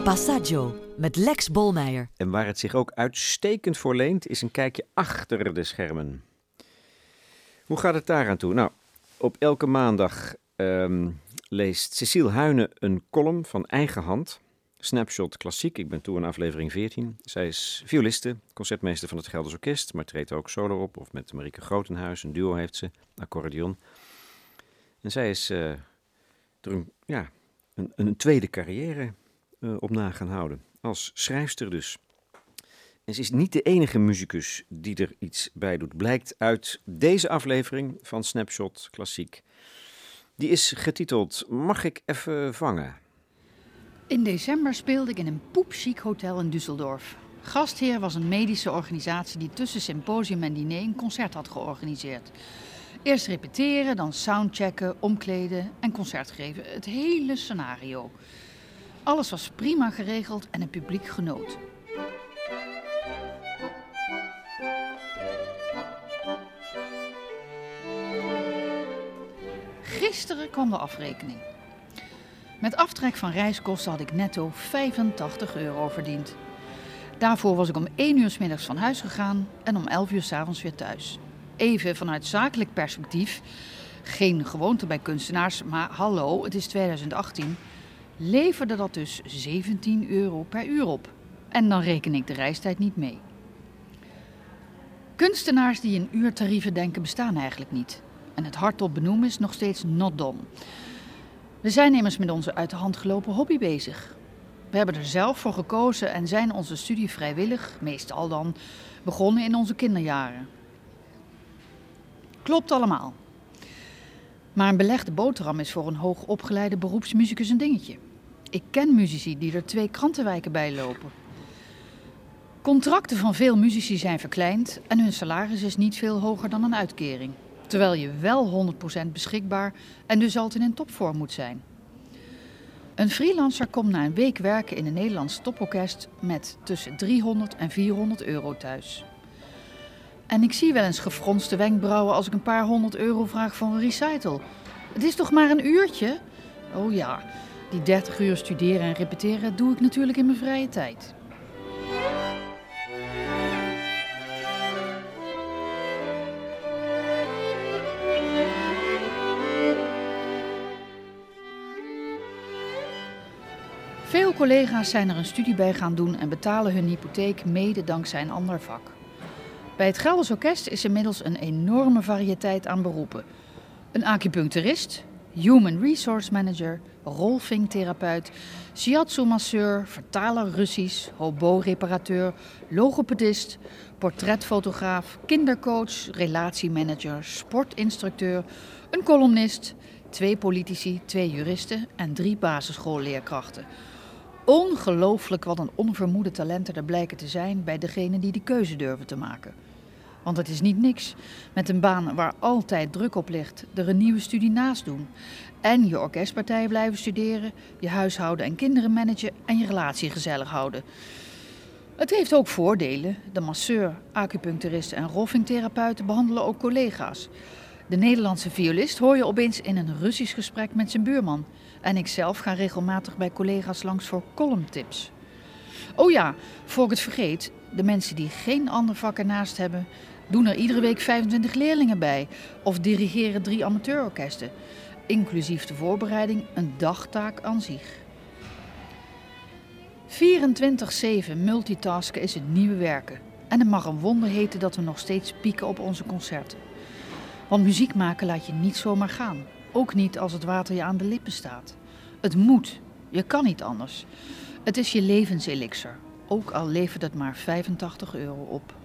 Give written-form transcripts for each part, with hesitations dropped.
Passaggio met Lex Bolmeijer. En waar het zich ook uitstekend voor leent, is een kijkje achter de schermen. Hoe gaat het daar aan toe? Nou, op elke maandag leest Cecile Huyne een column van eigen hand. Snapshot Klassiek, ik ben toe aan aflevering 14. Zij is violiste, concertmeester van het Geldersch Orkest, maar treedt ook solo op. Of met Marieke Grotenhuis, een duo heeft ze, accordeon. En zij is er een tweede carrière op na gaan houden. Als schrijfster dus. En ze is niet de enige muzikus die er iets bij doet. Blijkt uit deze aflevering van Snapshot Klassiek. Die is getiteld Mag ik even vangen? In december speelde ik in een poepchic hotel in Düsseldorf. Gastheer was een medische organisatie die tussen symposium en diner een concert had georganiseerd. Eerst repeteren, dan soundchecken, omkleden en concert geven. Het hele scenario. Alles was prima geregeld en het publiek genoot. Gisteren kwam de afrekening. Met aftrek van reiskosten had ik netto €85 verdiend. Daarvoor was ik om 1 uur 's middags van huis gegaan en om 11 uur 's avonds weer thuis. Even vanuit zakelijk perspectief, geen gewoonte bij kunstenaars, maar hallo, het is 2018, leverde dat dus €17 per uur op. En dan reken ik de reistijd niet mee. Kunstenaars die in uurtarieven denken bestaan eigenlijk niet. En het hardop benoemen is nog steeds not done. We zijn immers met onze uit de hand gelopen hobby bezig. We hebben er zelf voor gekozen en zijn onze studie vrijwillig, meestal dan, begonnen in onze kinderjaren. Klopt allemaal. Maar een belegde boterham is voor een hoogopgeleide beroepsmuzikus een dingetje. Ik ken muzici die er 2 krantenwijken bij lopen. Contracten van veel muzici zijn verkleind en hun salaris is niet veel hoger dan een uitkering. Terwijl je wel 100% beschikbaar en dus altijd in topvorm moet zijn. Een freelancer komt na een week werken in een Nederlands toporkest met tussen €300 en €400 thuis. En ik zie wel eens gefronste wenkbrauwen als ik een paar €100 vraag voor een recital. Het is toch maar een uurtje? Oh ja, die 30 uur studeren en repeteren doe ik natuurlijk in mijn vrije tijd. Veel collega's zijn er een studie bij gaan doen en betalen hun hypotheek mede dankzij een ander vak. Bij het Geldersch Orkest is inmiddels een enorme variëteit aan beroepen. Een acupuncturist, human resource manager, rolfing-therapeut, shiatsu-masseur, vertaler Russisch, hobo-reparateur, logopedist, portretfotograaf, kindercoach, relatiemanager, sportinstructeur, een columnist, 2 politici, 2 juristen en 3 basisschoolleerkrachten. Ongelooflijk wat een onvermoede talenten er blijken te zijn bij degenen die die keuze durven te maken. Want het is niet niks met een baan waar altijd druk op ligt, er een nieuwe studie naast doen. En je orkestpartij blijven studeren, je huishouden en kinderen managen en je relatie gezellig houden. Het heeft ook voordelen. De masseur, acupuncturisten en rolfingtherapeuten behandelen ook collega's. De Nederlandse violist hoor je opeens in een Russisch gesprek met zijn buurman. En ik zelf ga regelmatig bij collega's langs voor columntips. Oh ja, voor ik het vergeet, de mensen die geen ander vak ernaast hebben, doen er iedere week 25 leerlingen bij of dirigeren 3 amateurorkesten. Inclusief de voorbereiding een dagtaak aan zich. 24/7 multitasken is het nieuwe werken. En het mag een wonder heten dat we nog steeds pieken op onze concerten. Want muziek maken laat je niet zomaar gaan. Ook niet als het water je aan de lippen staat. Het moet. Je kan niet anders. Het is je levenselixer. Ook al levert het maar €85 op.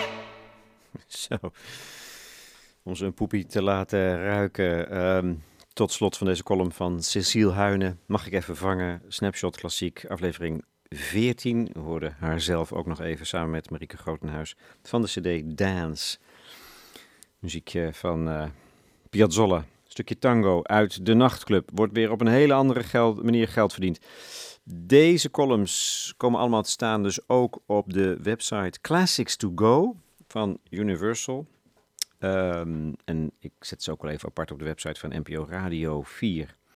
Zo, om zo'n poepie te laten ruiken. Tot slot van deze column van Cecile Huyne, Mag ik even vangen, Snapshot Klassiek, aflevering 14. We hoorden haar zelf ook nog even samen met Marieke Grotenhuis van de cd Dance. Muziekje van Piazzolla, een stukje tango uit de nachtclub. Wordt weer op een hele andere manier geld verdiend. Deze columns komen allemaal te staan dus ook op de website Classics to Go van Universal. En ik zet ze ook wel even apart op de website van NPO Radio 4.